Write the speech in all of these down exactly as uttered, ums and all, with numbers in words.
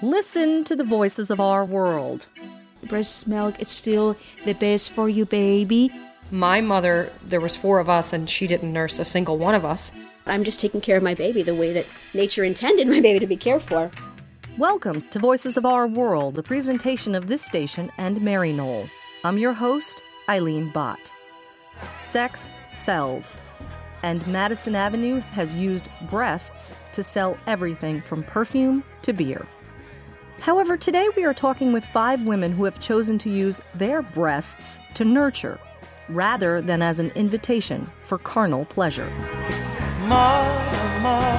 Listen to the voices of our world. Breast milk is still the best for you, baby. My mother, there was four of us, and she didn't nurse a single one of us. I'm just taking care of my baby the way that nature intended my baby to be cared for. Welcome to Voices of Our World, a presentation of this station and Mary Knoll. I'm your host, Eileen Bott. Sex sells, and Madison Avenue has used breasts to sell everything from perfume to beer. However, today we are talking with five women who have chosen to use their breasts to nurture, rather than as an invitation for carnal pleasure. Mother,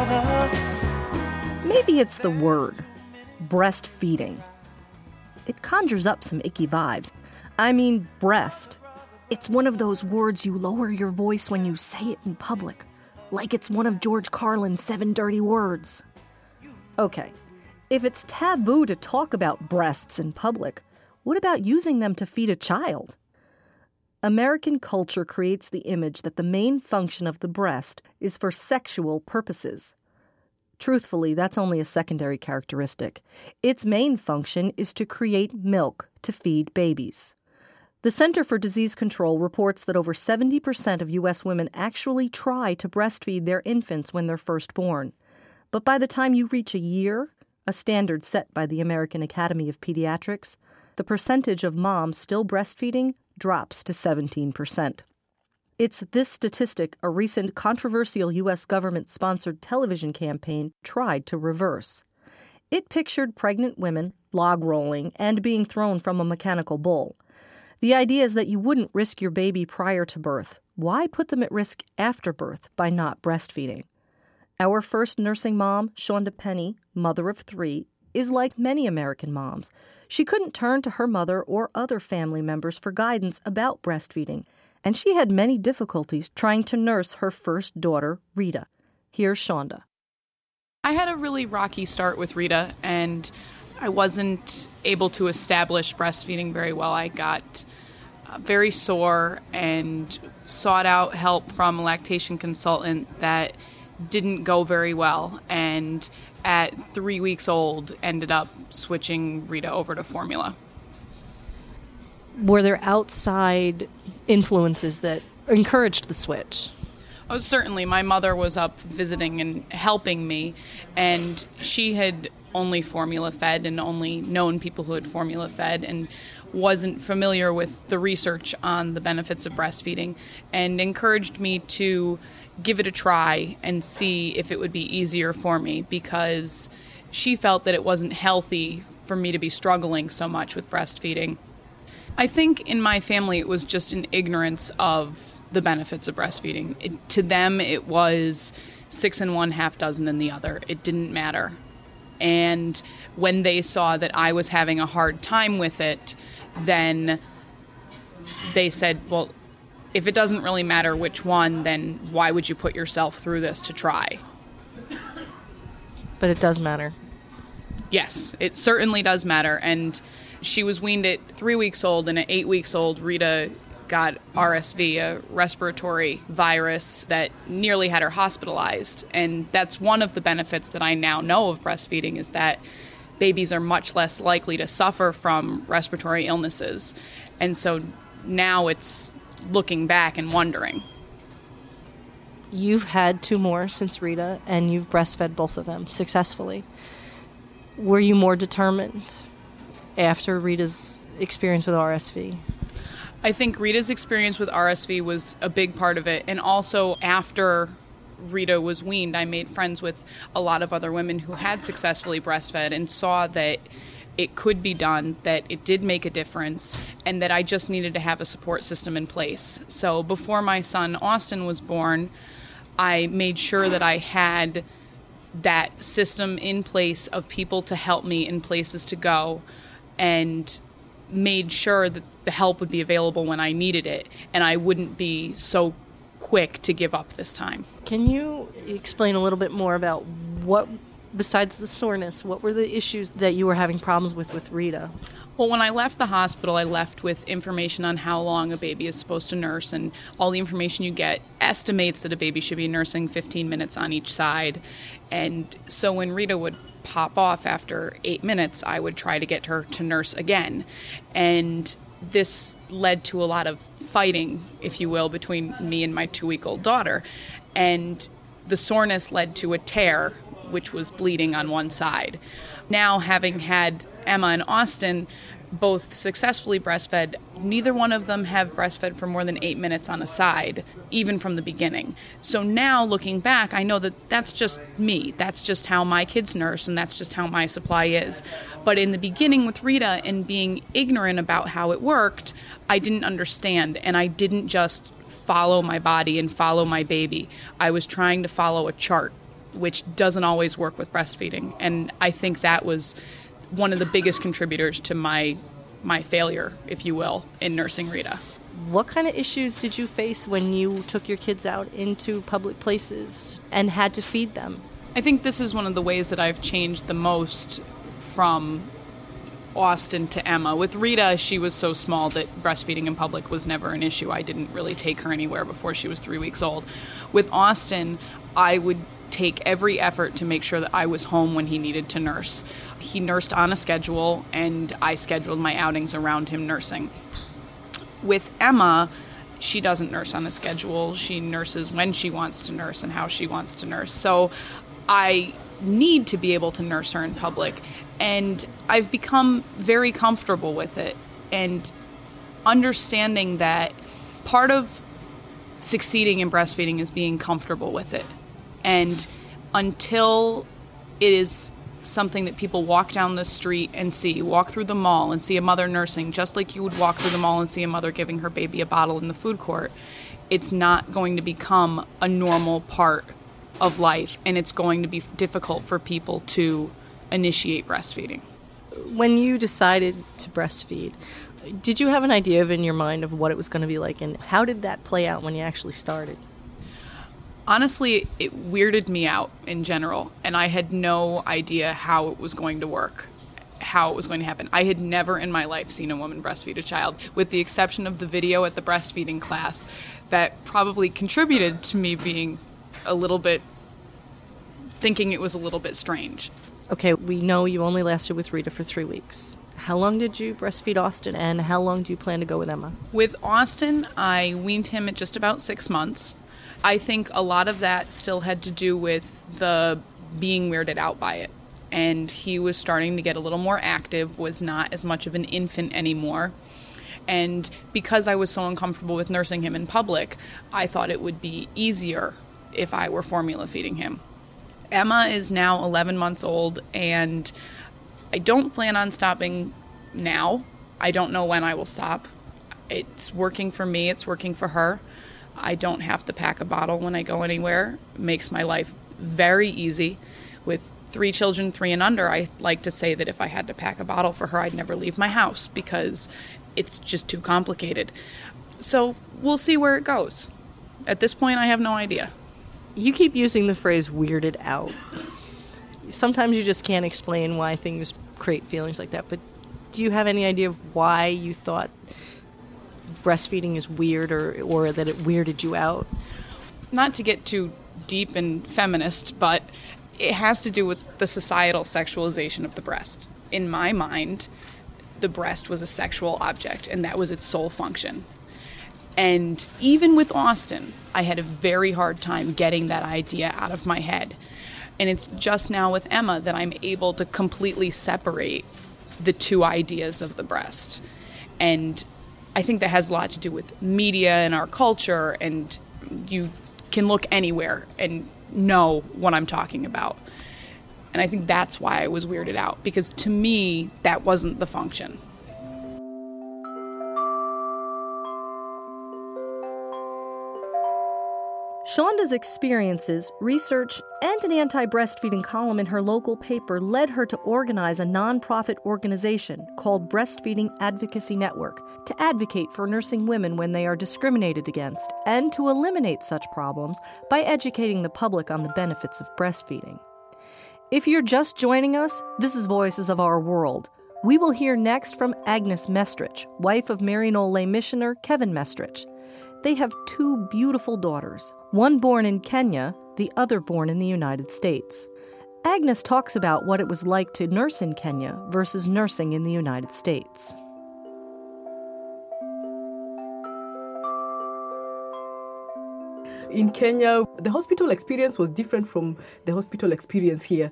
mother. Maybe it's the word, breastfeeding. It conjures up some icky vibes. I mean, breast. It's one of those words you lower your voice when you say it in public, like it's one of George Carlin's seven dirty words. Okay, if it's taboo to talk about breasts in public, what about using them to feed a child? American culture creates the image that the main function of the breast is for sexual purposes. Truthfully, that's only a secondary characteristic. Its main function is to create milk to feed babies. The Center for Disease Control reports that over seventy percent of U S women actually try to breastfeed their infants when they're first born. But by the time you reach a year, a standard set by the American Academy of Pediatrics, the percentage of moms still breastfeeding drops to seventeen percent. It's this statistic a recent controversial U S government-sponsored television campaign tried to reverse. It pictured pregnant women log rolling and being thrown from a mechanical bull. The idea is that you wouldn't risk your baby prior to birth. Why put them at risk after birth by not breastfeeding? Our first nursing mom, Shonda Penny, mother of three, is like many American moms. She couldn't turn to her mother or other family members for guidance about breastfeeding, and she had many difficulties trying to nurse her first daughter, Rita. Here's Shonda. I had a really rocky start with Rita, and I wasn't able to establish breastfeeding very well. I got uh, very sore and sought out help from a lactation consultant that didn't go very well, and at three weeks old ended up switching Rita over to formula. Were there outside influences that encouraged the switch? Oh, certainly. My mother was up visiting and helping me, and she had only formula fed and only known people who had formula fed and wasn't familiar with the research on the benefits of breastfeeding, and encouraged me to give it a try and see if it would be easier for me, because she felt that it wasn't healthy for me to be struggling so much with breastfeeding. I think in my family it was just an ignorance of the benefits of breastfeeding. It, to them it was six in one, half dozen in the other. It didn't matter. And when they saw that I was having a hard time with it, then they said, well, if it doesn't really matter which one, then why would you put yourself through this to try? But it does matter. Yes, it certainly does matter. And she was weaned at three weeks old, and at eight weeks old, Rita got R S V, a respiratory virus that nearly had her hospitalized. And that's one of the benefits that I now know of breastfeeding, is that babies are much less likely to suffer from respiratory illnesses. And so now it's looking back and wondering. You've had two more since Rita, and you've breastfed both of them successfully. Were you more determined after Rita's experience with R S V? I think Rita's experience with R S V was a big part of it. And also after Rita was weaned, I made friends with a lot of other women who had successfully breastfed and saw that it could be done, that it did make a difference, and that I just needed to have a support system in place. So before my son Austin was born, I made sure that I had that system in place of people to help me in places to go, and made sure that the help would be available when I needed it, and I wouldn't be so quick to give up this time. Can you explain a little bit more about what, besides the soreness, what were the issues that you were having problems with with Rita? Well, when I left the hospital, I left with information on how long a baby is supposed to nurse, and all the information you get estimates that a baby should be nursing fifteen minutes on each side. And so when Rita would pop off after eight minutes, I would try to get her to nurse again. And this led to a lot of fighting, if you will, between me and my two-week-old daughter. And the soreness led to a tear, which was bleeding on one side. Now, having had Emma and Austin both successfully breastfed, neither one of them have breastfed for more than eight minutes on a side, even from the beginning. So now, looking back, I know that that's just me. That's just how my kids nurse, and that's just how my supply is. But in the beginning with Rita and being ignorant about how it worked, I didn't understand, and I didn't just follow my body and follow my baby. I was trying to follow a chart, which doesn't always work with breastfeeding. And I think that was one of the biggest contributors to my my failure, if you will, in nursing Rita. What kind of issues did you face when you took your kids out into public places and had to feed them? I think this is one of the ways that I've changed the most from Austin to Emma. With Rita, she was so small that breastfeeding in public was never an issue. I didn't really take her anywhere before she was three weeks old. With Austin, I would take every effort to make sure that I was home when he needed to nurse. He nursed on a schedule, and I scheduled my outings around him nursing. With Emma, she doesn't nurse on a schedule. She nurses when she wants to nurse and how she wants to nurse. So I need to be able to nurse her in public, and I've become very comfortable with it and understanding that part of succeeding in breastfeeding is being comfortable with it. And until it is something that people walk down the street and see, walk through the mall and see a mother nursing, just like you would walk through the mall and see a mother giving her baby a bottle in the food court, it's not going to become a normal part of life, and it's going to be difficult for people to initiate breastfeeding. When you decided to breastfeed, did you have an idea of in your mind of what it was going to be like, and how did that play out when you actually started? Honestly, it weirded me out in general, and I had no idea how it was going to work, how it was going to happen. I had never in my life seen a woman breastfeed a child, with the exception of the video at the breastfeeding class that probably contributed to me being a little bit, thinking it was a little bit strange. Okay, we know you only lasted with Rita for three weeks. How long did you breastfeed Austin, and how long do you plan to go with Emma? With Austin, I weaned him at just about six months. I think a lot of that still had to do with the being weirded out by it. And he was starting to get a little more active, was not as much of an infant anymore. And because I was so uncomfortable with nursing him in public, I thought it would be easier if I were formula feeding him. Emma is now eleven months old, and I don't plan on stopping now. I don't know when I will stop. It's working for me. It's working for her. I don't have to pack a bottle when I go anywhere. It makes my life very easy. With three children, three and under, I like to say that if I had to pack a bottle for her, I'd never leave my house because it's just too complicated. So we'll see where it goes. At this point, I have no idea. You keep using the phrase weirded out. Sometimes you just can't explain why things create feelings like that, but do you have any idea of why you thought breastfeeding is weird, or, or that it weirded you out? Not to get too deep and feminist, but it has to do with the societal sexualization of the breast. In my mind, the breast was a sexual object, and that was its sole function. And even with Austin, I had a very hard time getting that idea out of my head. And it's just now with Emma that I'm able to completely separate the two ideas of the breast. And I think that has a lot to do with media and our culture, and you can look anywhere and know what I'm talking about. And I think that's why I was weirded out, because to me, that wasn't the function. Shonda's experiences, research, and an anti-breastfeeding column in her local paper led her to organize a nonprofit organization called Breastfeeding Advocacy Network to advocate for nursing women when they are discriminated against and to eliminate such problems by educating the public on the benefits of breastfeeding. If you're just joining us, this is Voices of Our World. We will hear next from Agnes Mestrich, wife of Maryknoll lay missioner Kevin Mestrich. They have two beautiful daughters, one born in Kenya, the other born in the United States. Agnes talks about what it was like to nurse in Kenya versus nursing in the United States. In Kenya, the hospital experience was different from the hospital experience here.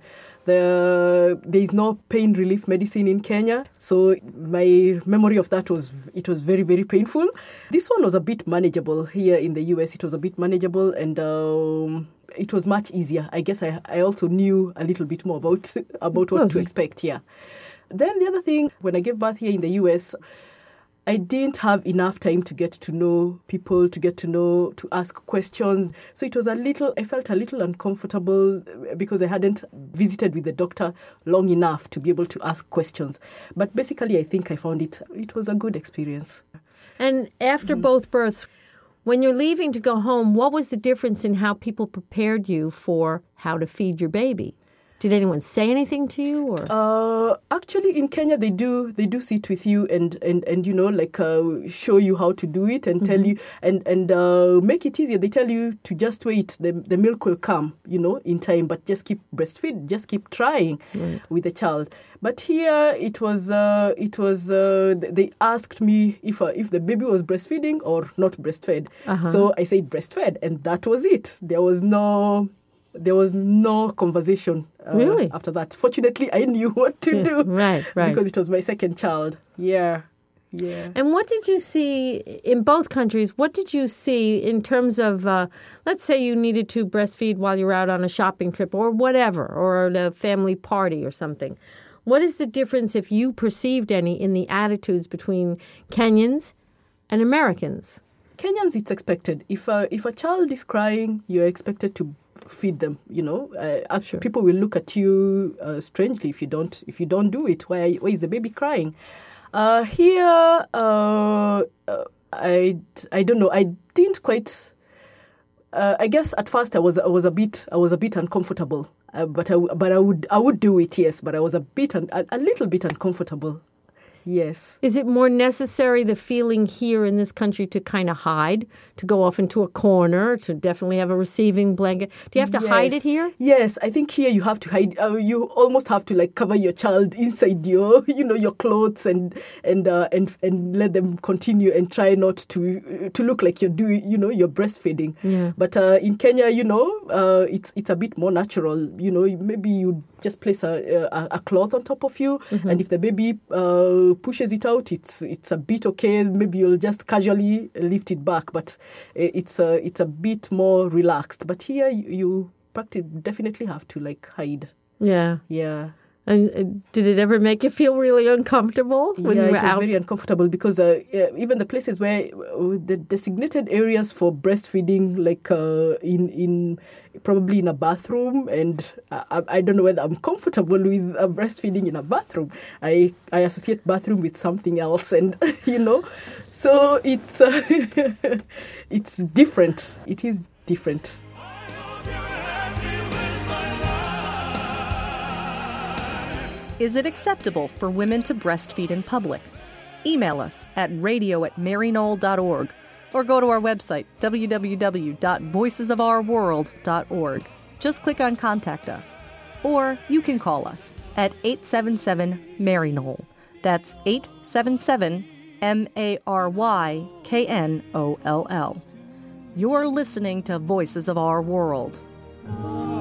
The, there is no pain relief medicine in Kenya, so my memory of that was it was very, very painful. This one was a bit manageable. Here in the U S, it was a bit manageable, and um, it was much easier. I guess I, I also knew a little bit more about, about what to expect here. Then the other thing, when I gave birth here in the U S, I didn't have enough time to get to know people, to get to know, to ask questions. So it was a little, I felt a little uncomfortable because I hadn't visited with the doctor long enough to be able to ask questions. But basically, I think I found it, it was a good experience. And after mm. both births, when you're leaving to go home, what was the difference in how people prepared you for how to feed your baby? Did anyone say anything to you, or? Uh, actually, in Kenya, they do they do sit with you and and, and you know like uh, show you how to do it and mm-hmm. tell you and and uh, make it easier. They tell you to just wait. The the milk will come, you know, in time. But just keep breastfeed. Just keep trying right. with the child. But here it was uh, it was uh, they asked me if uh, if the baby was breastfeeding or not breastfed. Uh-huh. So I said breastfed, and that was it. There was no. There was no conversation uh, really? after that. Fortunately, I knew what to yeah, do. Right, right. Because it was my second child. Yeah, yeah. And what did you see in both countries? What did you see in terms of, uh, let's say you needed to breastfeed while you were out on a shopping trip or whatever, or at a family party or something. What is the difference, if you perceived any, in the attitudes between Kenyans and Americans? Kenyans, it's expected. If a, if a child is crying, you're expected to feed them, you know. Uh, sure. People will look at you uh, strangely if you don't if you don't do it. Why, why is the baby crying? Uh, here, uh, uh, I, I don't know. I didn't quite. Uh, I guess at first I was I was a bit I was a bit uncomfortable. Uh, but I but I would I would do it, yes. But I was a bit un, a, a little bit uncomfortable. Yes. Is it more necessary, the feeling here in this country, to kind of hide, to go off into a corner, to definitely have a receiving blanket? Do you have to yes. hide it here? Yes, I think here you have to hide. Uh, you almost have to like cover your child inside your, you know, your clothes and and uh, and and let them continue and try not to to look like you're doing, you know, you're breastfeeding. Yeah. But uh, in Kenya, you know, uh, it's it's a bit more natural. You know, maybe you just place a a, a cloth on top of you, mm-hmm. and if the baby uh, pushes it out, it's it's a bit okay. Maybe you'll just casually lift it back, but it's a it's a bit more relaxed. But here you, you practically definitely have to like hide. Yeah, yeah. And uh, did it ever make you feel really uncomfortable when yeah, you were it was out? very uncomfortable because uh, even the places where uh, the designated areas for breastfeeding, like uh, in in probably in a bathroom, and I, I don't know whether I'm comfortable with uh, breastfeeding in a bathroom. I I associate bathroom with something else, and you know, so it's uh, it's different. It is different. Is it acceptable for women to breastfeed in public? Email us at radio at maryknoll dot org or go to our website, w w w dot voices of our world dot org. Just click on Contact Us. Or you can call us at eight seven seven Mary Knoll. That's eight seven seven M A R Y K N O L L. You're listening to Voices of Our World.